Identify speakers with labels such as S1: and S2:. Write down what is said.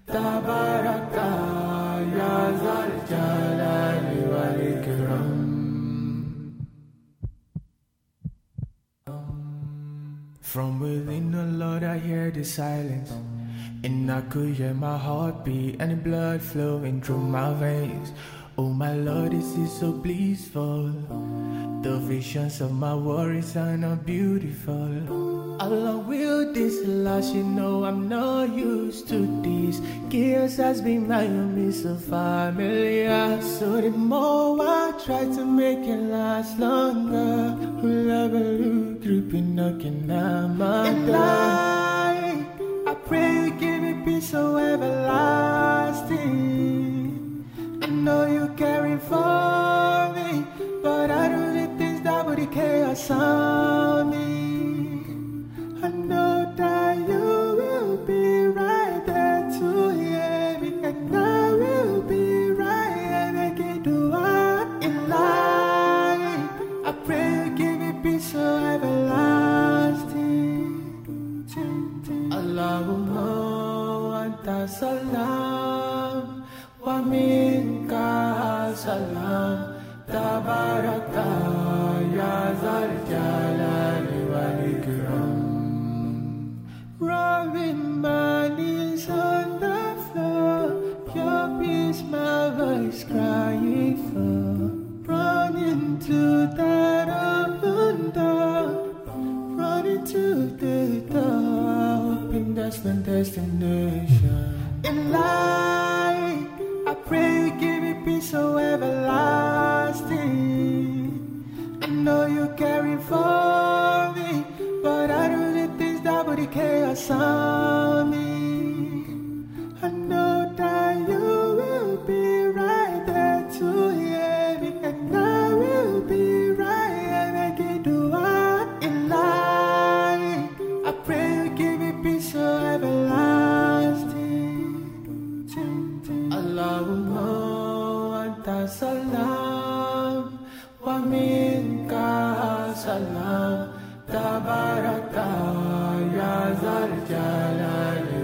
S1: Tabaraka ya Zal Jalali wal Ikram. From within the Lord I hear the silence, and I could hear my heartbeat and the blood flowing through my veins. Oh my Lord, this is so blissful. The visions of my worries are not beautiful. Allah will this last, you know I'm not used to this. Chaos has been my home, so familiar. So the more I try to make it last longer, Hulabaloo creeping knocking at my door. I pray you give me peace so everlasting. I know you're caring for me, but I do the things that would chaos on me. I know that you will be right there to hear me, and I will be right here making dua in life. I pray you give me peace so everlasting. Allahumma anta salam wa minka salam. Tabaraka ya Zal Jalali wal Ikram. Rubbing my knees on the floor, your peace my voice crying for. Running to that open door, running to the door, hoping that's my destination. In life, I pray you give me peace so everlasting. I know you're caring for me, but I do the things that would chaos on me. I know that you will be right there to hear me, and I will be right here making dua in life. I pray you give me peace so everlasting. Allahumma anta salam wa minka salam. Tabaraka ya Zal Jalali